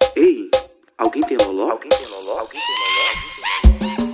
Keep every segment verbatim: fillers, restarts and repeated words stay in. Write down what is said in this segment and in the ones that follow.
Ei, alguém tem loló? Alguém tem loló? Alguém tem loló?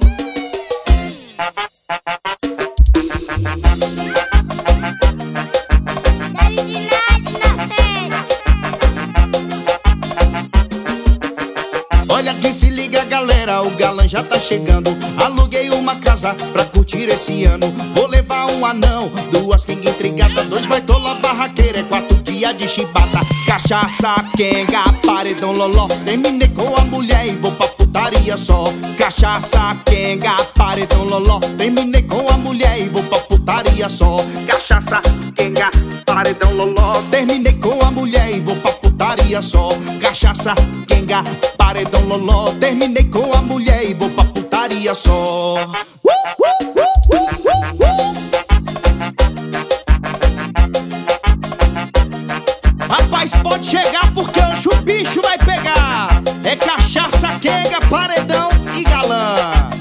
Olha quem se liga, galera, o galã já tá chegando. Aluguei uma casa pra curtir esse ano. Vou levar um anão, duas quenga intrigada, dois baitola barraqueira, é quatro dias de chibata. Cachaça, quenga, paredão, loló. Terminei com a mulher e vou pra putaria só. Cachaça, quenga, paredão, loló. Terminei com a mulher e vou pra putaria só. Cachaça, quenga, paredão, loló. Terminei com a mulher e vou pra putaria só. Cachaça, quenga, paredão, loló. Terminei com a mulher e vou pra putaria só. Uh, uh, uh, uh, uh, uh. Rapaz, pode chegar porque hoje o bicho vai pegar. É cachaça, quenga, paredão e galã.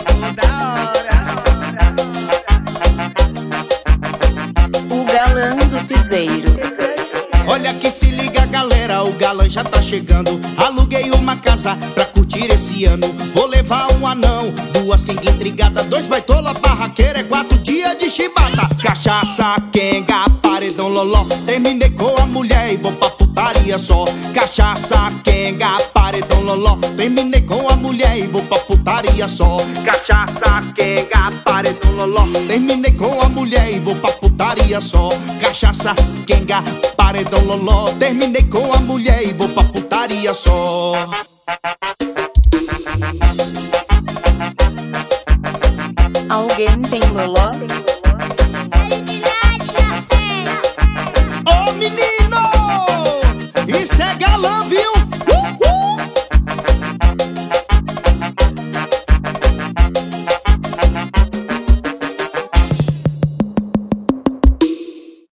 O galã do piseiro. Olha que se liga, galera, o galã já tá chegando. Aluguei uma casa pra curtir esse ano. Vou levar um anão, duas quenga intrigada, dois baitola barraqueira, é quatro dias de chibata. Cachaça, quenga, paredão, loló. Terminei com a mulher e vou pra putaria só. Cachaça, quenga, paredão, loló. Terminei com a mulher e vou pra putaria só. Cachaça, quenga, paredão, loló. Terminei com a mulher e vou pra putaria só. Cachaça, quenga, paredão, loló. Terminei com a mulher e vou pra putaria só. Alguém tem loló?